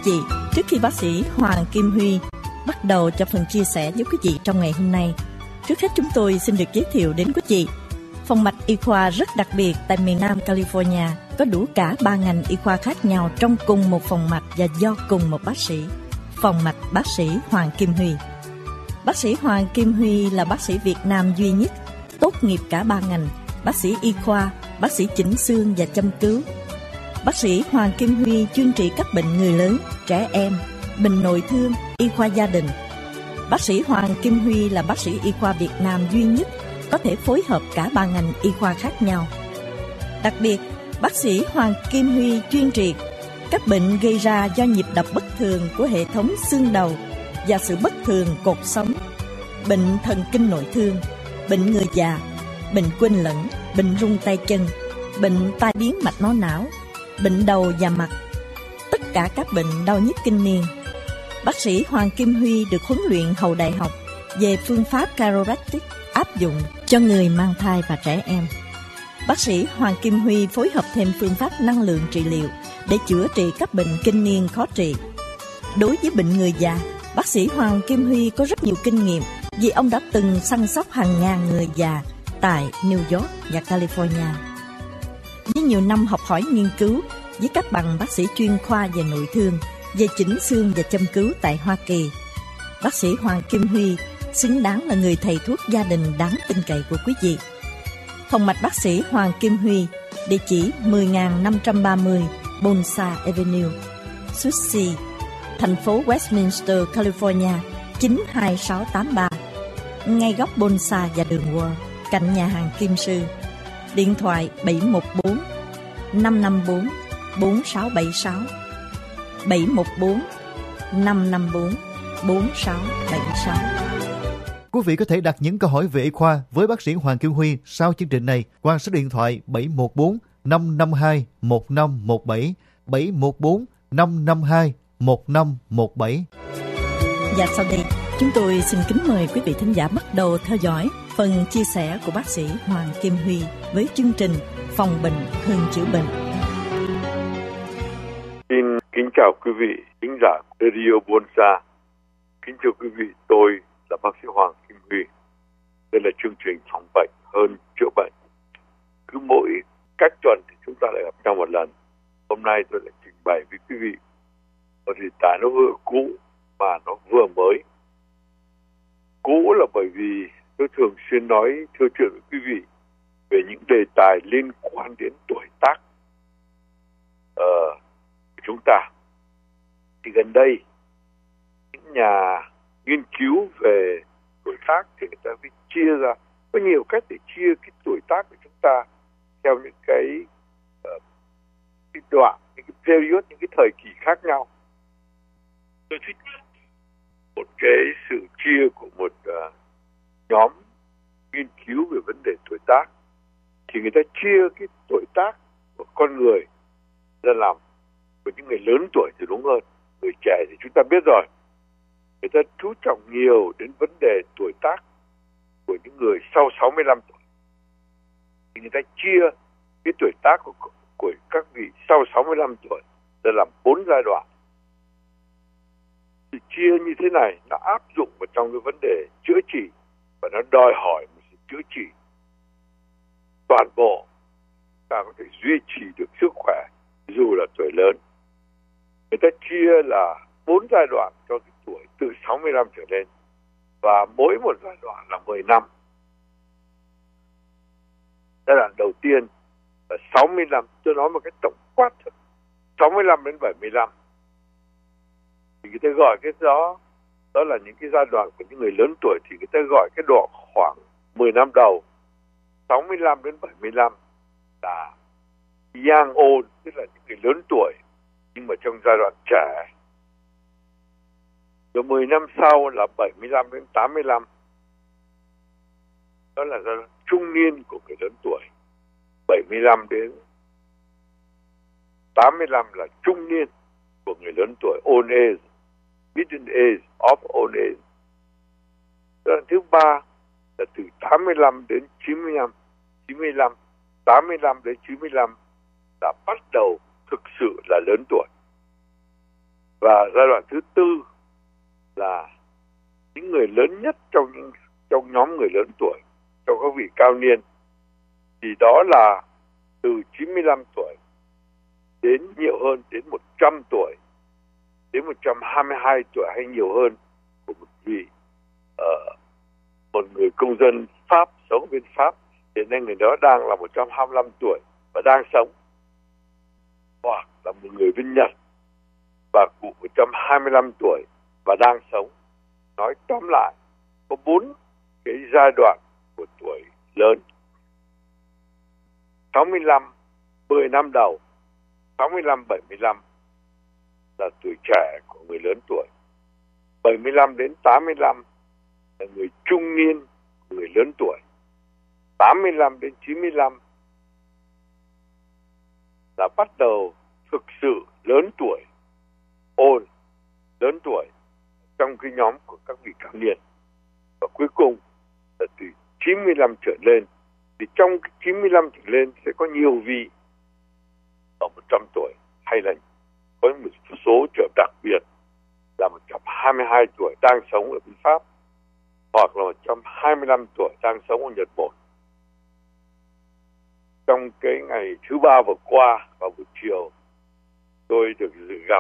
vị, trước khi bác sĩ Hoàng Kim Huy bắt đầu cho phần chia sẻ với quý vị trong ngày hôm nay, trước hết chúng tôi xin được giới thiệu đến quý vị phòng mạch y khoa rất đặc biệt tại miền Nam California, có đủ cả 3 ngành y khoa khác nhau trong cùng một phòng mạch và do cùng một bác sĩ. Phòng mạch bác sĩ Hoàng Kim Huy. Bác sĩ Hoàng Kim Huy là bác sĩ Việt Nam duy nhất tốt nghiệp cả 3 ngành: bác sĩ y khoa, bác sĩ chỉnh xương và châm cứu. Bác sĩ Hoàng Kim Huy chuyên trị các bệnh người lớn, trẻ em, bệnh nội thương, y khoa gia đình. Bác sĩ Hoàng Kim Huy là bác sĩ y khoa Việt Nam duy nhất có thể phối hợp cả 3 ngành y khoa khác nhau. Đặc biệt, bác sĩ Hoàng Kim Huy chuyên trị các bệnh gây ra do nhịp đập bất thường của hệ thống xương đầu và sự bất thường cột sống, bệnh thần kinh nội thương, bệnh người già, bệnh quên lẫn, bệnh rung tay chân, bệnh tai biến mạch máu não, bệnh đầu và mặt, tất cả các bệnh đau nhức kinh niên. Bác sĩ Hoàng Kim Huy được huấn luyện hậu đại học về phương pháp chiropractic áp dụng cho người mang thai và trẻ em. Bác sĩ Hoàng Kim Huy phối hợp thêm phương pháp năng lượng trị liệu để chữa trị các bệnh kinh niên khó trị. Đối với bệnh người già, bác sĩ Hoàng Kim Huy có rất nhiều kinh nghiệm vì ông đã từng săn sóc hàng ngàn người già tại New York và California. Với nhiều năm học hỏi nghiên cứu với các bằng bác sĩ chuyên khoa về nội thương, về chỉnh xương và châm cứu tại Hoa Kỳ, bác sĩ Hoàng Kim Huy xứng đáng là người thầy thuốc gia đình đáng tin cậy của quý vị. Phòng mạch bác sĩ Hoàng Kim Huy, địa chỉ 10.530 Bonsa Avenue, Suite C, thành phố Westminster, California 92683, ngay góc Bonsa và đường Wall, cạnh nhà hàng Kim Sư. Điện thoại 714 554 4676, 714 554 4676. Quý vị có thể đặt những câu hỏi về y khoa với bác sĩ Hoàng Kim Huy sau chương trình này qua số điện thoại 714 552 1517, 714 552 1517. Và sau đây, chúng tôi xin kính mời quý vị thính giả bắt đầu theo dõi phần chia sẻ của bác sĩ Hoàng Kim Huy với chương trình Phòng bệnh hơn chữa bệnh. Xin kính chào quý vị thính giả Radio Bonsa. Kính chào quý vị, tôi là bác sĩ Hoàng Kim Huy. Đây là chương trình Phòng bệnh hơn chữa bệnh. Cứ mỗi cách tuần thì chúng ta lại gặp nhau một lần. Hôm nay tôi lại trình bày với quý vị một đề tài nó vừa cũ mà nó vừa mới. Cũ là bởi vì tôi thường xuyên nói thưa chuyện với quý vị về những đề tài liên quan đến tuổi tác của chúng ta. Thì gần đây những nhà nghiên cứu về tuổi tác thì người ta phải chia ra, có nhiều cách để chia cái tuổi tác của chúng ta theo những cái đoạn, những cái period, những cái thời kỳ khác nhau. Tôi thích một cái sự chia của một nhóm nghiên cứu về vấn đề tuổi tác. Thì người ta chia cái tuổi tác của con người ra làm của những người lớn tuổi thì đúng hơn. Người trẻ thì chúng ta biết rồi, người ta chú trọng nhiều đến vấn đề tuổi tác của những người sau 65 tuổi. Thì người ta chia cái tuổi tác của các vị sau 65 tuổi ra làm 4 giai đoạn. Thì chia như thế này nó áp dụng vào trong cái vấn đề chữa trị và nó đòi hỏi một sự chữa trị toàn bộ. Ta có thể duy trì được sức khỏe dù là tuổi lớn. Người ta chia là 4 giai đoạn cho cái tuổi từ 65 trở lên, và mỗi một giai đoạn là 10 năm. Giai đoạn đầu tiên là 65, tôi nói một cái tổng quát thôi, 65 đến 75. Thì người ta gọi cái đó là những cái giai đoạn của những người lớn tuổi, thì người ta gọi cái đoạn khoảng 10 năm đầu 65 đến 75 là young old, tức là những người lớn tuổi nhưng mà trong giai đoạn trẻ. Rồi 10 năm sau là 75 đến 85, đó là giai đoạn trung niên của người lớn tuổi. 75 đến 85 là trung niên của người lớn tuổi, old age, middle age, of old age. Giai đoạn thứ ba là từ 85 đến 95, 85 đến 95 là bắt đầu thực sự là lớn tuổi. Và giai đoạn thứ tư là những người lớn nhất trong nhóm người lớn tuổi, trong các vị cao niên, thì đó là từ 95 tuổi đến nhiều hơn, đến 100 tuổi, đến 122 tuổi hay nhiều hơn của một vị một người công dân Pháp sống bên Pháp. Hiện nay người đó đang là 125 tuổi và đang sống, hoặc là một người bên Nhật và cụ 125 tuổi và đang sống. Nói tóm lại, có 4 cái giai đoạn của tuổi lớn. 65, 10 năm đầu, 65, 75 là tuổi trẻ của người lớn tuổi. 75 đến 85 là người trung niên của người lớn tuổi. 85 đến 95 là bắt đầu thực sự lớn tuổi, lớn tuổi trong cái nhóm của các vị cao niên. Và cuối cùng là từ 95 trở lên. Thì trong 95 trở lên sẽ có nhiều vị ở 100 tuổi, hay là có một số trường đặc biệt là 122 tuổi đang sống ở bên Pháp, hoặc là 125 tuổi đang sống ở Nhật Bản. Trong cái ngày thứ ba vừa qua vào buổi chiều, tôi được dự gặp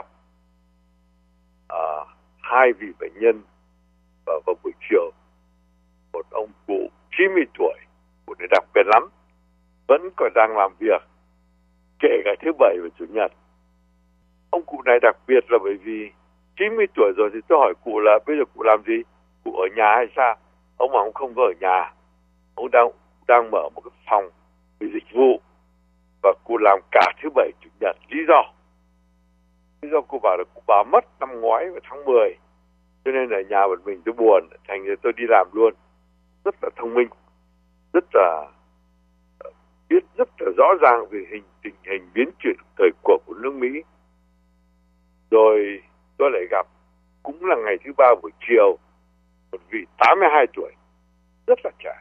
2 vị bệnh nhân, và vào buổi chiều một ông cụ 90 tuổi, cụ này đặc biệt lắm, vẫn còn đang làm việc kể cả thứ Bảy và Chủ nhật. Ông cụ này đặc biệt là bởi vì 90 tuổi rồi, thì tôi hỏi cụ là bây giờ cụ làm gì? Cụ ở nhà hay sao? Ông mà ông không có ở nhà, ông đang mở một cái phòng về dịch vụ, và cụ làm cả thứ Bảy Chủ nhật. Lý do cụ bảo là cụ bà mất năm ngoái vào tháng 10, cho nên ở nhà một mình tôi buồn, thành ra tôi đi làm luôn. Rất là thông minh, rất là biết rất là rõ ràng về tình hình biến chuyển thời cuộc của nước Mỹ. Rồi tôi lại gặp, cũng là ngày thứ ba buổi chiều, một vị 82 tuổi, rất là trẻ.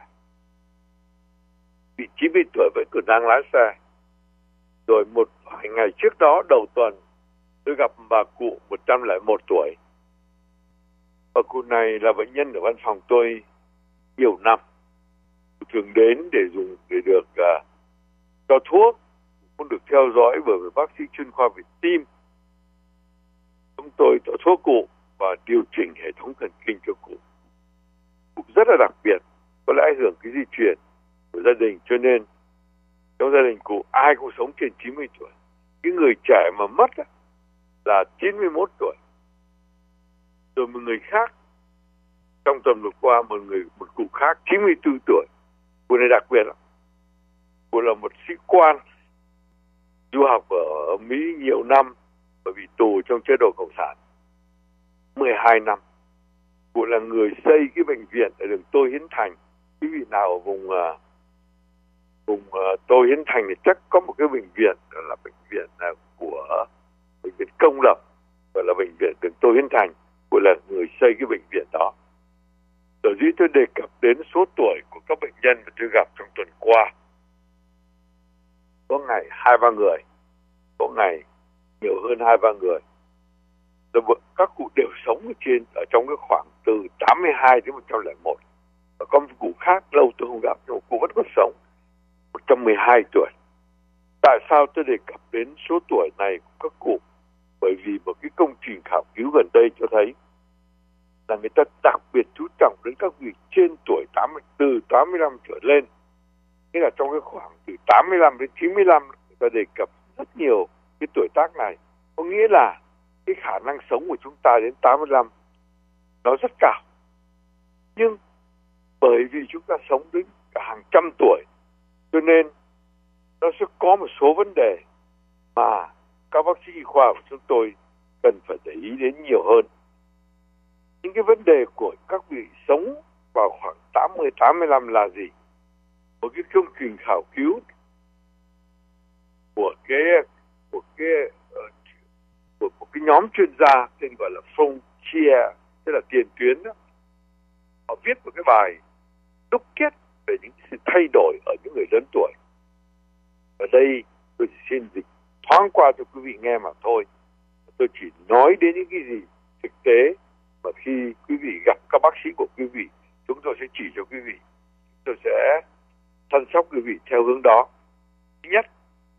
Vị 90 tuổi vẫn còn đang lái xe. Rồi một vài ngày trước đó, đầu tuần, tôi gặp bà cụ 101 tuổi. Bà cụ này là bệnh nhân ở văn phòng tôi nhiều năm, thường đến để được cho thuốc, cũng được theo dõi bởi bác sĩ chuyên khoa về tim. Chúng tôi cho thuốc cụ và điều chỉnh hệ thống thần kinh cho cụ. Cụ rất là đặc biệt, có lẽ ảnh hưởng cái di truyền của gia đình, cho nên trong gia đình cụ ai cũng sống trên 90 tuổi. Cái người trẻ mà mất là 91 tuổi. Rồi một người khác, trong tuần vừa qua, một cụ khác 94 tuổi. Cụ này đặc biệt lắm. Cụ là một sĩ quan du học ở Mỹ nhiều năm và bị tù trong chế độ Cộng sản 12 năm. Cụ là người xây cái bệnh viện ở đường Tô Hiến Thành. Quý vị nào ở vùng Tô Hiến Thành thì chắc có một cái bệnh viện, là bệnh viện của bệnh viện công lập, gọi là bệnh viện đường Tô Hiến Thành. Cụ là người xây cái bệnh viện đó. Sở dĩ tôi đề cập đến số tuổi của các bệnh nhân mà tôi gặp trong tuần qua, có ngày 2-3 người, có ngày nhiều hơn 2-3 người. Các cụ đều sống ở trong cái khoảng từ 82 đến 101. Và có một cụ khác lâu tôi không gặp, nhưng mà cụ vẫn còn sống, 112 tuổi. Tại sao tôi đề cập đến số tuổi này của các cụ? Bởi vì một cái công trình khảo cứu gần đây cho thấy là người ta đặc biệt chú trọng đến các vị trên tuổi từ 85 trở lên. Nghĩa là trong cái khoảng từ 85 đến 95, người ta đề cập rất nhiều cái tuổi tác này. Có nghĩa là cái khả năng sống của chúng ta đến 85 nó rất cao. Nhưng bởi vì chúng ta sống đến cả hàng trăm tuổi, cho nên nó sẽ có một số vấn đề mà các bác sĩ y khoa của chúng tôi cần phải để ý đến nhiều hơn. Những cái vấn đề của các vị sống vào khoảng 80-85 là gì? Một cái công trình khảo cứu của một cái nhóm chuyên gia tên gọi là Frontier, tức là tiền tuyến đó. Họ viết một cái bài đúc kết về những sự thay đổi ở những người lớn tuổi. Ở đây tôi xin dịch thoáng qua cho quý vị nghe mà thôi. Tôi chỉ nói đến những cái gì thực tế mà khi quý vị gặp các bác sĩ của quý vị, chúng tôi sẽ chỉ cho quý vị. Tôi sẽ chăm sóc quý vị theo hướng đó. Thứ nhất,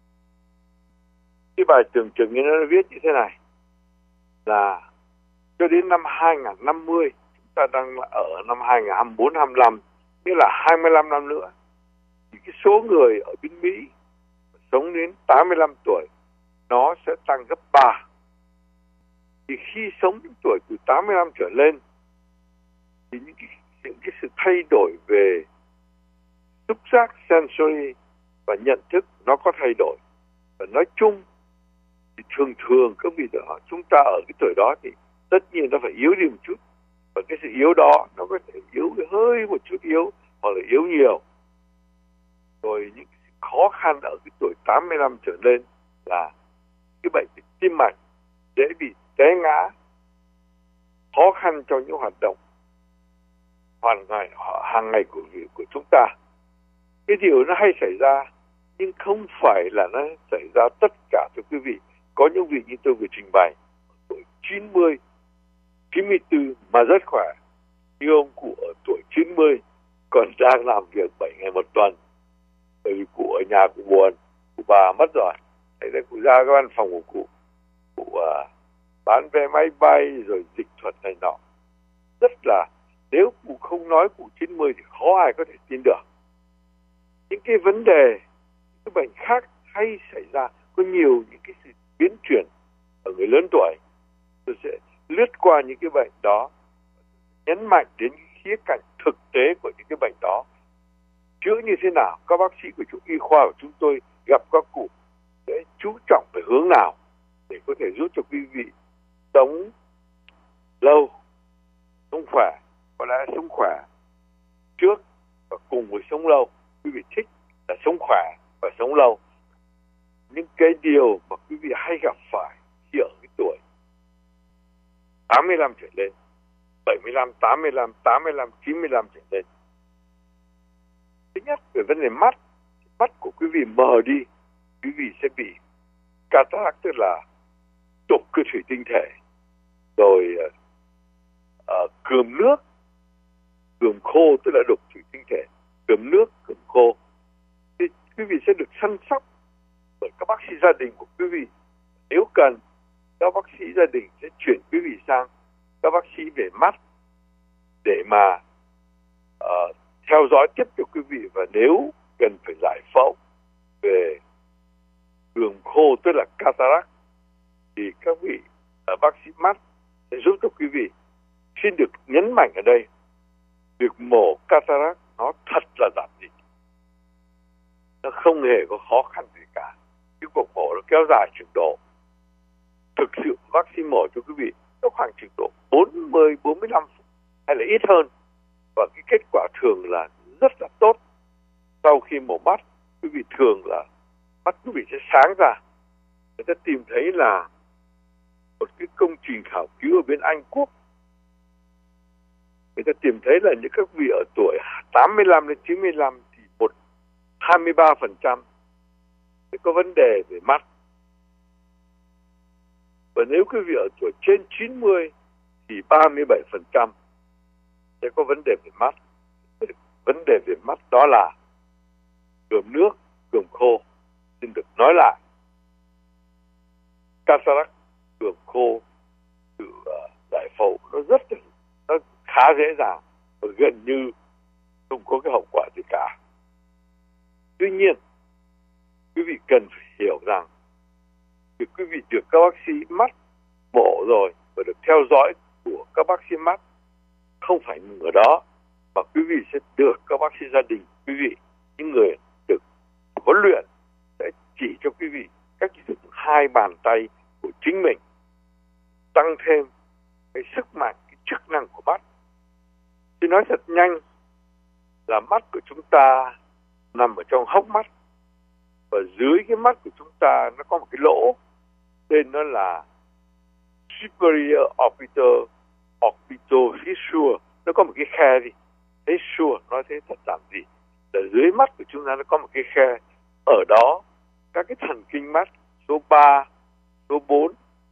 cái bài tưởng chừng nó viết như thế này là cho đến năm 2050, chúng ta đang ở năm 2024-25, nghĩa là 25 năm nữa, thì cái số người ở bên Mỹ sống đến 85 tuổi nó sẽ tăng gấp 3. Thì khi sống đến tuổi từ 85 trở lên thì những cái sự thay đổi về xúc giác sensory và nhận thức nó có thay đổi. Và nói chung thì thường các vị đó, chúng ta ở cái tuổi đó thì tất nhiên nó phải yếu đi một chút. Và cái sự yếu đó nó có thể yếu hơi một chút yếu hoặc là yếu nhiều. Rồi những cái khó khăn ở cái tuổi 85 trở lên là cái bệnh tim mạch dễ bị té ngã, khó khăn trong những hoạt động hàng ngày của chúng ta. Cái điều nó hay xảy ra nhưng không phải là nó xảy ra tất cả cho quý vị. Có những vị như tôi vừa trình bày tuổi 90, 94 mà rất khỏe, như ông cụ ở tuổi 90 còn đang làm việc 7 ngày một tuần. Bởi vì cụ ở nhà cụ buồn, cụ bà mất rồi, thế nên cụ ra cái văn phòng của cụ bán vé máy bay rồi dịch thuật này nọ. Rất là, nếu cụ không nói cụ 90 thì khó ai có thể tin được. Những cái vấn đề, cái bệnh khác hay xảy ra, có nhiều những cái sự biến chuyển ở người lớn tuổi. Tôi sẽ lướt qua những cái bệnh đó, nhấn mạnh đến cái khía cạnh thực tế của những cái bệnh đó. Chữa như thế nào, các bác sĩ của y khoa của chúng tôi gặp các cụ sẽ chú trọng về hướng nào để có thể giúp cho quý vị sống lâu, sống khỏe. Có lẽ sống khỏe trước và cùng với sống lâu. Quý vị thích là sống khỏe và sống lâu. Những cái điều mà quý vị hay gặp phải khi ở cái tuổi 85 trở lên, 75, 85, 95 trở lên. Thứ nhất, về vấn đề mắt của quý vị mờ đi, quý vị sẽ bị cataract, tức là đục cái thủy tinh thể, rồi cườm nước, cườm khô, tức là đục thủy tinh thể, cườm nước, cườm khô. Thì quý vị sẽ được săn sóc bởi các bác sĩ gia đình của quý vị. Nếu cần, các bác sĩ gia đình sẽ chuyển quý vị sang các bác sĩ về mắt để mà theo dõi tiếp cho quý vị. Và nếu cần phải giải phẫu về cườm khô, tức là cataract, thì các vị bác sĩ mắt sẽ giúp cho quý vị. Xin được nhấn mạnh ở đây, việc mổ cataract nó thật là giản dị, nó không hề có khó khăn gì cả. Cái cuộc mổ nó kéo dài chừng độ, thực sự bác sĩ mổ cho quý vị nó khoảng chừng độ 40-45 phút hay là ít hơn. Và cái kết quả thường là rất là tốt. Sau khi mổ mắt, quý vị thường là mắt quý vị sẽ sáng ra. Người ta tìm thấy là một cái công trình khảo cứu ở bên Anh Quốc, người ta tìm thấy là những các vị ở tuổi 85 đến 95 thì 23% sẽ có vấn đề về mắt. Và nếu quý vị ở tuổi trên 90 thì 37% sẽ có vấn đề về mắt. Vấn đề về mắt đó là cườm nước, cườm khô. Xin được nói lại, cataract, cườm khô, sự giải phẫu nó khá dễ dàng và gần như không có cái hậu quả gì cả. Tuy nhiên, quý vị cần phải hiểu rằng việc quý vị được các bác sĩ mắt mổ rồi và được theo dõi của các bác sĩ mắt không phải ngừng ở đó, mà quý vị sẽ được các bác sĩ gia đình quý vị, những người được huấn luyện, sẽ chỉ cho quý vị cách dùng hai bàn tay của chính mình, tăng thêm cái sức mạnh, cái chức năng của mắt. Tôi nói thật nhanh là mắt của chúng ta nằm ở trong hốc mắt, và dưới cái mắt của chúng ta nó có một cái lỗ tên nó là superior orbital fissure. Nó có một cái khe gì, fissure, nói thế thật giản dị là dưới mắt của chúng ta nó có một cái khe. Ở đó các cái thần kinh mắt số 3, số 4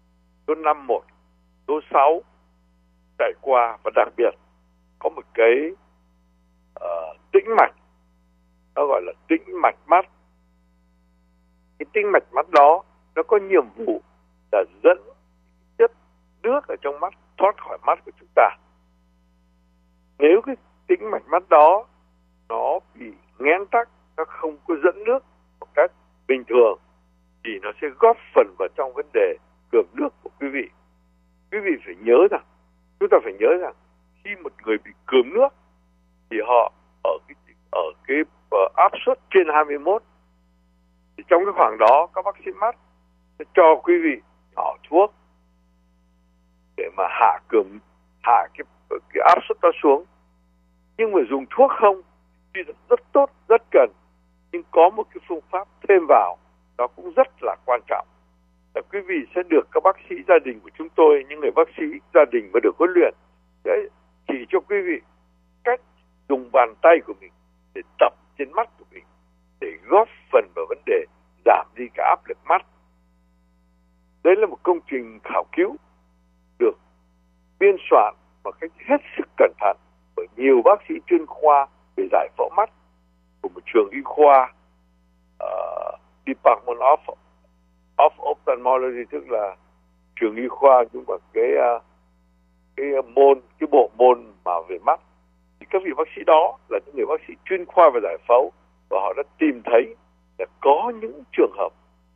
số 51, số 6 trải qua, và đặc biệt có một cái tĩnh mạch, nó gọi là tĩnh mạch mắt. Cái tĩnh mạch mắt đó nó có nhiệm vụ là dẫn chất nước ở trong mắt thoát khỏi mắt của chúng ta. Nếu cái tĩnh mạch mắt đó nó bị nghẽn tắc, nó không có dẫn nước một cách bình thường, thì nó sẽ góp phần vào trong vấn đề cườm nước của quý vị. Quý vị phải nhớ rằng, chúng ta phải nhớ rằng khi một người bị cườm nước thì họ ở cái áp suất trên 21, thì trong cái khoảng đó các bác sĩ mắt sẽ cho quý vị nhỏ thuốc để mà hạ cái áp suất đó xuống. Nhưng mà dùng thuốc không thì rất tốt, rất cần, nhưng có một cái phương pháp thêm vào đó cũng rất là quan trọng, là quý vị sẽ được các bác sĩ gia đình của chúng tôi, những người bác sĩ gia đình mà được huấn luyện, sẽ chỉ cho quý vị cách dùng bàn tay của mình để tập trên mắt của mình, để góp phần vào vấn đề giảm đi cái áp lực mắt. Đấy là một công trình khảo cứu được biên soạn một cách hết sức cẩn thận bởi nhiều bác sĩ chuyên khoa về giải phẫu mắt của một trường y khoa, Department of Ophthalmology, tức là trường y khoa, nhưng mà cái bộ môn mà về mắt. Thì các vị bác sĩ đó là những người bác sĩ chuyên khoa về giải phẫu, và họ đã tìm thấy là có những trường hợp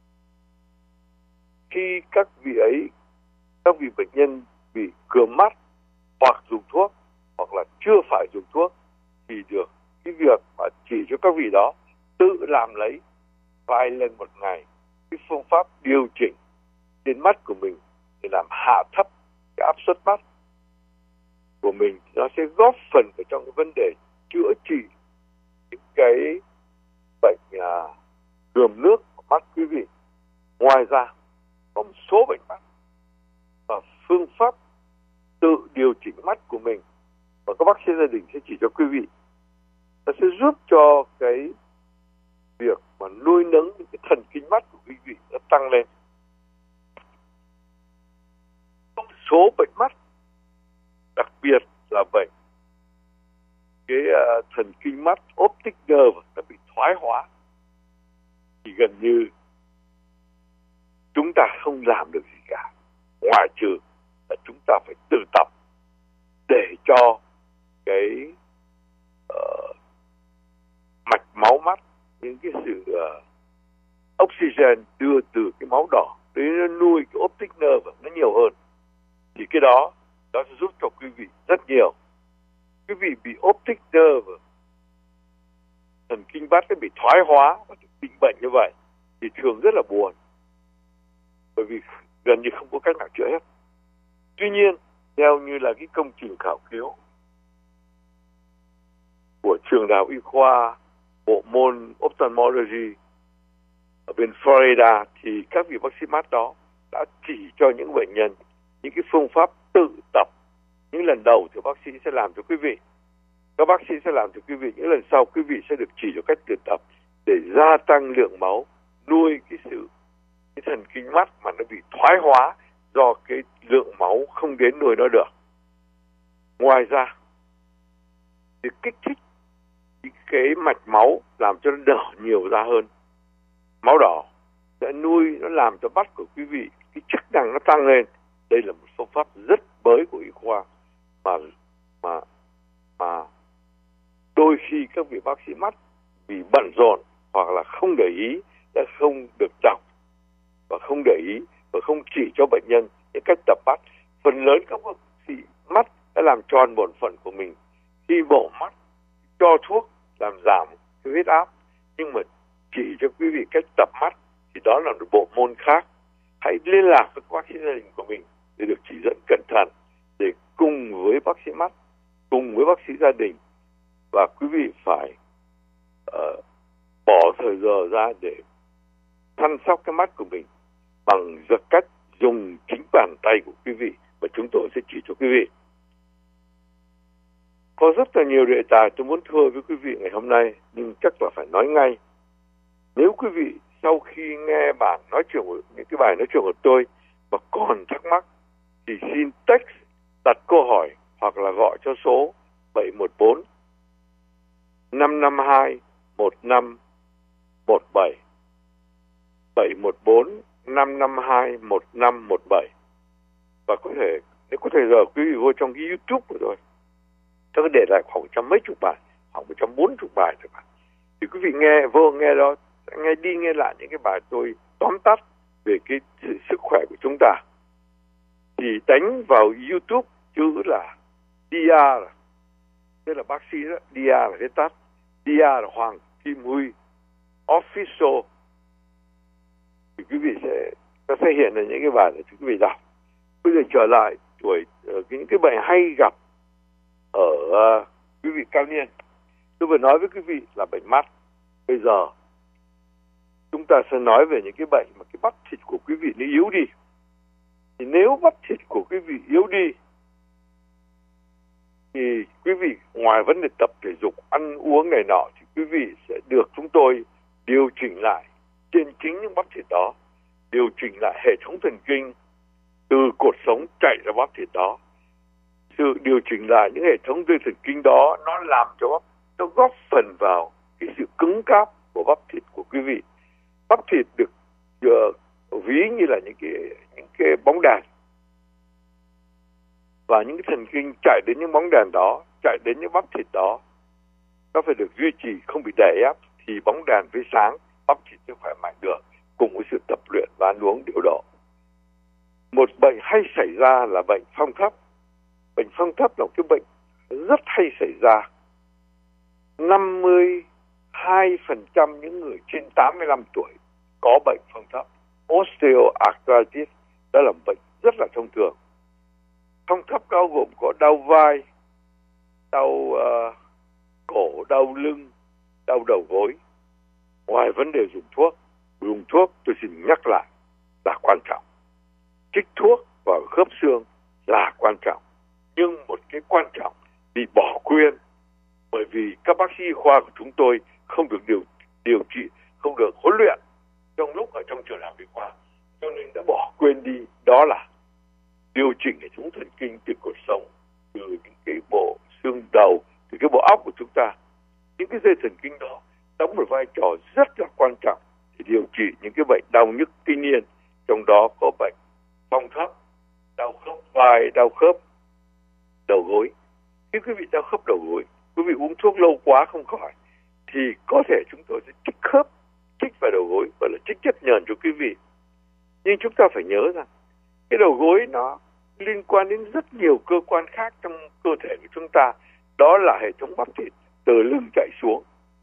khi các vị bệnh nhân bị cườm mắt hoặc dùng thuốc hoặc là chưa phải dùng thuốc, thì được cái việc mà chỉ cho các vị đó tự làm lấy vài lần một ngày cái phương pháp điều chỉnh trên mắt của mình để làm hạ thấp cái áp suất mắt của mình, nó sẽ góp phần vào trong cái vấn đề chữa trị những cái bệnh cườm nước của mắt quý vị. Ngoài ra có một số bệnh mắt và phương pháp tự điều chỉnh mắt của mình và các bác sĩ gia đình sẽ chỉ cho quý vị, nó sẽ giúp cho cái việc mà nuôi nấng những cái thần kinh mắt của quý vị nó tăng lên. Có một số bệnh mắt, đặc biệt là bệnh cái thần kinh mắt optic nerve nó bị thoái hóa, thì gần như chúng ta không làm được gì cả, ngoại trừ là chúng ta phải tự tập để cho cái mạch máu mắt, những cái sự oxygen đưa từ cái máu đỏ để nó nuôi cái optic nerve nó nhiều hơn, thì cái đó sẽ giúp cho quý vị rất nhiều. Quý vị bị optic nerve, thần kinh mắt nó bị thoái hóa và bị bệnh như vậy thì thường rất là buồn, bởi vì gần như không có cách nào chữa hết. Tuy nhiên, theo như là cái công trình khảo cứu của trường đại học y khoa bộ môn ophthalmology ở bên Florida, thì các vị bác sĩ mắt đó đã chỉ cho những bệnh nhân những cái phương pháp tự tập. Những lần đầu thì bác sĩ sẽ làm cho quý vị, các bác sĩ sẽ làm cho quý vị, những lần sau quý vị sẽ được chỉ cho cách tự tập để gia tăng lượng máu, nuôi cái thần kinh mắt mà nó bị thoái hóa do cái lượng máu không đến nuôi nó được. Ngoài ra, việc kích thích cái mạch máu làm cho nó đỏ nhiều ra hơn, máu đỏ sẽ nuôi, nó làm cho mắt của quý vị cái chức năng nó tăng lên. Đây là một phương pháp rất mới của y khoa mà đôi khi các vị bác sĩ mắt vì bận rộn hoặc là không để ý, đã không được đọc và không để ý và không chỉ cho bệnh nhân những cách tập mắt. Phần lớn các bác sĩ mắt đã làm tròn bổn phận của mình khi bổ mắt, cho thuốc làm giảm cái huyết áp, nhưng mà chỉ cho quý vị cách tập mắt thì đó là một bộ môn khác. Hãy liên lạc với bác sĩ gia đình của mình để được chỉ dẫn cẩn thận, để cùng với bác sĩ mắt, cùng với bác sĩ gia đình, và quý vị phải bỏ thời giờ ra để chăm sóc cái mắt của mình bằng cách dùng chính bàn tay của quý vị, và chúng tôi sẽ chỉ cho quý vị. Có rất là nhiều đề tài tôi muốn thưa với quý vị ngày hôm nay, nhưng chắc là phải nói ngay. Nếu quý vị sau khi nghe những cái bài nói chuyện của tôi và còn thắc mắc thì xin text đặt câu hỏi hoặc là gọi cho số 714 552 1517 714 552 1517. Và có thể nếu có thời giờ quý vị vô trong cái YouTube của tôi tôi để lại khoảng 100 mấy chục bài, khoảng 140 bài thôi bạn. Thì quý vị nghe đó, nghe đi nghe lại những cái bài tôi tóm tắt về cái sức khỏe của chúng ta. Thì đánh vào YouTube chữ là DR, tức là bác sĩ đó, DR là cái tắt, DR là Hoàng Kim Huy Official. Thì quý vị nó sẽ hiện ra những cái bài để quý vị đọc. Bây giờ trở lại những cái bệnh hay gặp ở quý vị cao niên. Tôi vừa nói với quý vị là bệnh mắt. Bây giờ chúng ta sẽ nói về những cái bệnh mà cái bắp thịt của quý vị nó yếu đi. Thì nếu bắp thịt của quý vị yếu đi thì quý vị ngoài vấn đề tập thể dục, ăn uống này nọ thì quý vị sẽ được chúng tôi điều chỉnh lại trên chính những bắp thịt đó, điều chỉnh lại hệ thống thần kinh từ cột sống chạy ra bắp thịt đó. Sự điều chỉnh lại những hệ thống dây thần kinh đó nó làm cho nó góp phần vào cái sự cứng cáp của bắp thịt của quý vị. Bắp thịt được ví như là những cái bóng đèn, và những cái thần kinh chạy đến những bóng đèn đó, chạy đến những bắp thịt đó, nó phải được duy trì, không bị đè ép thì bóng đèn với sáng, bắp thịt sẽ khỏe mạnh được, cùng với sự tập luyện và ăn uống điều độ. Một bệnh hay xảy ra là bệnh phong thấp. Bệnh phong thấp là một cái bệnh rất hay xảy ra. 52% những người trên 85 tuổi có bệnh phong thấp. Osteoarthritis, đó là một bệnh rất là thông thường. Phong thấp bao gồm có đau vai, đau cổ, đau lưng, đau đầu gối. Ngoài vấn đề dùng thuốc tôi xin nhắc lại là quan trọng. Chích thuốc vào khớp xương là quan trọng, nhưng một cái quan trọng bị bỏ quên bởi vì các bác sĩ khoa của chúng tôi không được điều trị, không được huấn luyện trong lúc ở trong trường đại học y khoa, cho nên đã bỏ quên đi, đó là điều chỉnh hệ thống thần kinh từ cột sống, từ những cái bộ xương đầu, từ cái bộ óc của chúng ta. Những cái dây thần kinh đó đóng một vai trò rất là quan trọng để điều trị những cái bệnh đau nhức kinh niên, trong đó có bệnh phong thấp, đau khớp vai, đau khớp đầu gối. Khi quý vị đau khớp đầu gối, quý vị uống thuốc lâu quá không khỏi thì có thể chúng tôi sẽ trích vào đầu gối, gọi là trích chất nhờn cho quý vị. Nhưng chúng ta phải nhớ rằng cái đầu gối nó liên quan đến rất nhiều cơ quan khác trong cơ thể của chúng ta, đó là hệ thống bắp thịt từ lưng chạy xuống,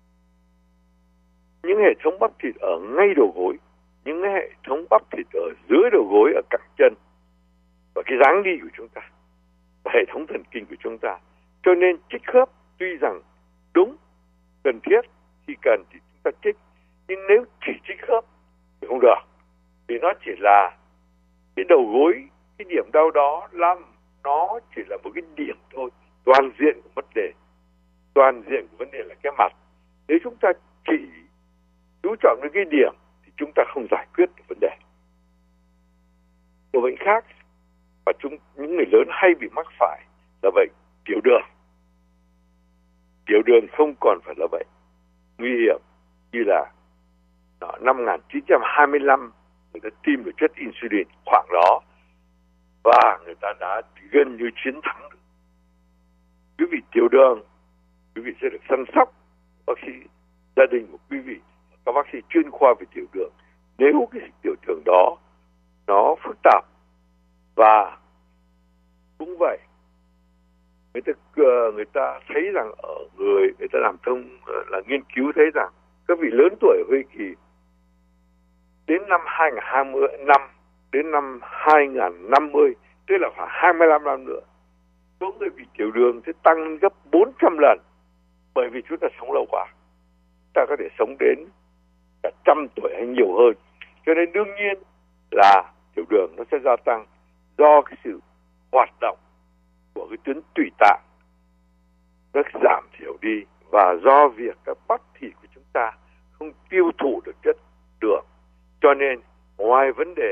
những hệ thống bắp thịt ở ngay đầu gối, những hệ thống bắp thịt ở dưới đầu gối, ở cẳng chân, và cái dáng đi của chúng ta, và hệ thống thần kinh của chúng ta. Cho nên trích khớp tuy rằng đúng, cần thiết, khi cần thì chúng ta trích, nhưng nếu chỉ trích khớp thì không được, vì nó chỉ là cái đầu gối, cái điểm đau đó nó chỉ là một cái điểm thôi. Toàn diện của vấn đề là cái mặt. Nếu chúng ta chỉ chú trọng đến cái điểm thì chúng ta không giải quyết được vấn đề. Một bệnh khác mà những người lớn hay bị mắc phải là bệnh tiểu đường. Tiểu đường không còn phải là bệnh nguy hiểm như là năm 1925 người ta tiêm được chất insulin khoảng đó và người ta đã gần như chiến thắng được. Quý vị tiểu đường, quý vị sẽ được săn sóc bác sĩ gia đình của quý vị, các bác sĩ chuyên khoa về tiểu đường. Nếu cái tiểu đường đó nó phức tạp, và cũng vậy, người ta thấy rằng ở người ta làm là nghiên cứu thấy rằng các vị lớn tuổi ở Hoa Kỳ đến năm 2025 đến năm 2050, tức là khoảng 25 năm nữa, số người bị tiểu đường sẽ tăng gấp 400 lần, bởi vì chúng ta sống lâu quá, chúng ta có thể sống đến cả 100 tuổi hay nhiều hơn. Cho nên đương nhiên là tiểu đường nó sẽ gia tăng do cái sự hoạt động của cái tuyến tụy tạng nó giảm thiểu đi, và do việc các bắp thịt của chúng ta không tiêu thụ được chất đường. Cho nên ngoài vấn đề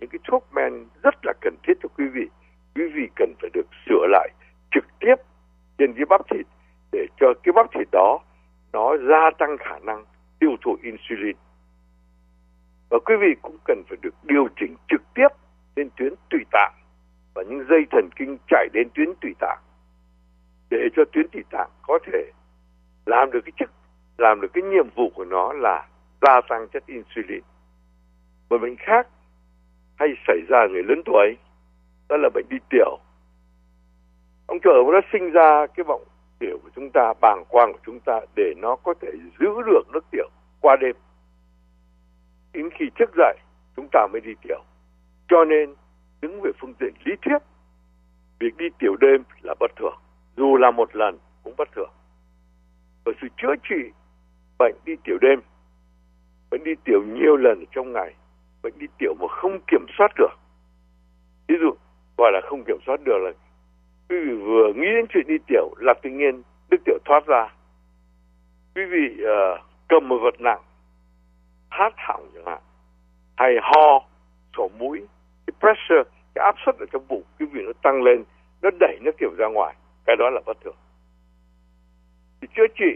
những cái thuốc men rất là cần thiết cho quý vị. Quý vị cần phải được sửa lại trực tiếp trên cái bắp thịt để cho cái bắp thịt đó nó gia tăng khả năng tiêu thụ insulin. Và quý vị cũng cần phải được điều chỉnh trực tiếp lên tuyến tụy tạng và những dây thần kinh chảy đến tuyến tụy tạng để cho tuyến tụy tạng có thể làm được cái nhiệm vụ của nó là gia tăng chất insulin. Một bệnh khác hay xảy ra ở người lớn tuổi đó là bệnh đi tiểu. Ông trời nó sinh ra cái vòng tiểu của chúng ta, bàng quang của chúng ta để nó có thể giữ được nước tiểu qua đêm. Đến khi thức dậy chúng ta mới đi tiểu. Cho nên đứng về phương diện lý thuyết, việc đi tiểu đêm là bất thường, dù là một lần cũng bất thường. Và sự chữa trị bệnh đi tiểu đêm, bệnh đi tiểu nhiều lần trong ngày, bệnh đi tiểu mà không kiểm soát được. Ví dụ gọi là không kiểm soát được là quý vị vừa nghĩ đến chuyện đi tiểu là tự nhiên nước tiểu thoát ra. Quý vị cầm một vật nặng, hát họng chẳng hạn, hay ho, sổ mũi, cái pressure, cái áp suất ở trong bụng quý vị nó tăng lên, nó đẩy nước tiểu ra ngoài, cái đó là bất thường. Thì chữa trị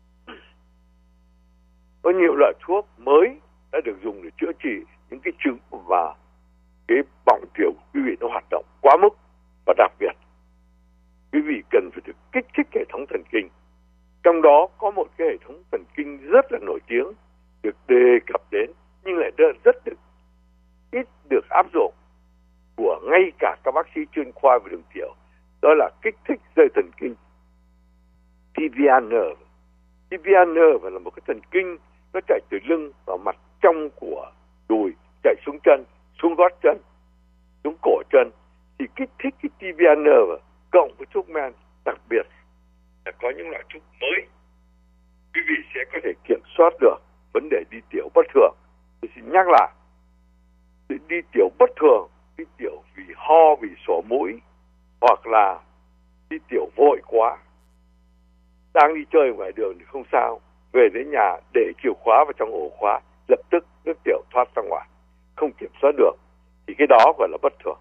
có nhiều loại thuốc mới đã được dùng để chữa trị những cái chứng và cái bọng tiểu của quý vị nó hoạt động quá mức. Và đặc biệt quý vị cần phải được kích thích hệ thống thần kinh. Trong đó có một cái hệ thống thần kinh rất là nổi tiếng được đề cập đến nhưng lại rất ít được áp dụng của ngay cả các bác sĩ chuyên khoa về đường tiểu. Đó là kích thích dây thần kinh tibial nerve. Tibial nerve là một cái thần kinh nó chạy từ lưng vào mặt trong của đùi, chạy xuống chân, xuống gót chân, xuống cổ chân. Thì kích thích cái tibial nerve cộng với thuốc men, đặc biệt là có những loại thuốc mới, quý vị sẽ có thể kiểm soát được vấn đề đi tiểu bất thường. Tôi xin nhắc lại, đi tiểu bất thường, đi tiểu vì ho, vì sổ mũi, hoặc là đi tiểu vội quá, đang đi chơi ngoài đường thì không sao, về đến nhà để chìa khóa vào trong ổ khóa, lập tức nước tiểu thoát ra ngoài, không kiểm soát được, thì cái đó gọi là bất thường.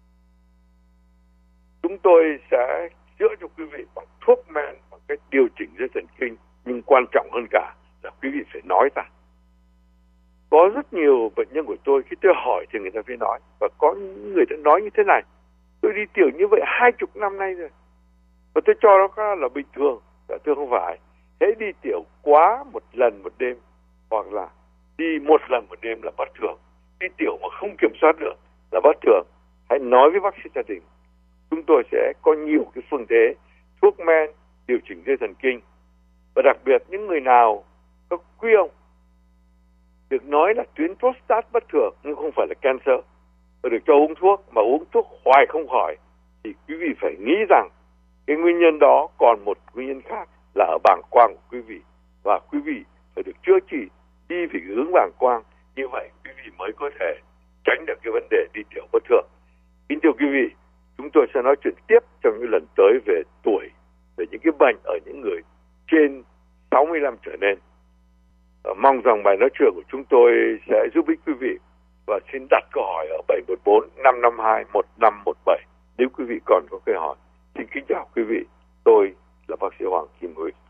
Chúng tôi sẽ chữa cho quý vị bằng thuốc men, bằng cách điều chỉnh dây thần kinh, nhưng quan trọng hơn cả là quý vị phải nói ra. Có rất nhiều bệnh nhân của tôi khi tôi hỏi thì người ta phải nói, và có người ta nói như thế này: tôi đi tiểu như vậy 20 năm nay rồi, và tôi cho nó là bình thường. Thưa không phải, hễ đi tiểu quá một lần một đêm hoặc là đi một lần một đêm là bất thường. Đi tiểu mà không kiểm soát được là bất thường. Hãy nói với bác sĩ gia đình. Chúng tôi sẽ có nhiều cái phương thế, thuốc men, điều chỉnh dây thần kinh. Và đặc biệt những người nào có quý ông được nói là tuyến prostate bất thường nhưng không phải là cancer, và được cho uống thuốc mà uống thuốc hoài không khỏi, thì quý vị phải nghĩ rằng cái nguyên nhân đó còn một nguyên nhân khác là ở bàng quang của quý vị, và quý vị phải được chữa trị đi về hướng bàng quang. Như vậy quý vị mới có thể tránh được cái vấn đề đi tiểu bất thường. Kính thưa quý vị, chúng tôi sẽ nói chuyện tiếp trong những lần tới về tuổi, về những cái bệnh ở những người trên 65 trở lên. Mong rằng bài nói chuyện của chúng tôi sẽ giúp ích quý vị, và xin đặt câu hỏi ở 714 552 1517 nếu quý vị còn có câu hỏi. Xin kính chào quý vị, tôi là bác sĩ Hoàng Kim Huy.